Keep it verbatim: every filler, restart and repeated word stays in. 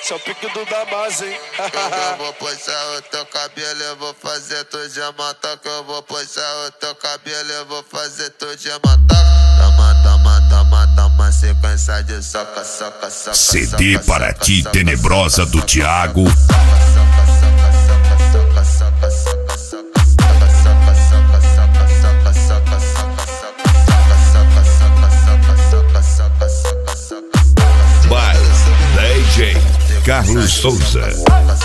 Esse é o pique do Damas, hein? Eu vou puxar o teu cabelo, eu vou fazer tu de matar. Que eu vou puxar o teu cabelo, eu vou fazer tu de matar. Toma, toma, toma, toma, sequência de soca, soca, soca. C D para ti, Tenebrosa do Thiago. By D J Carlos Souza.